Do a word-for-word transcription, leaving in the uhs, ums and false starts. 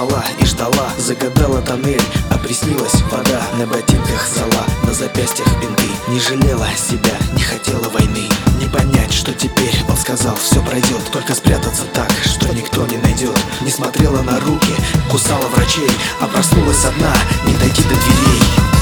спала и ждала, загадала тоннель, а приснилась вода. На ботинках зола, на запястьях бинты. Не жалела себя, не хотела войны. Не понять, что теперь, он сказал, все пройдет. Только спрятаться так, что никто не найдет. Не смотрела на руки, кусала врачей, а проснулась одна, не дойти до дверей.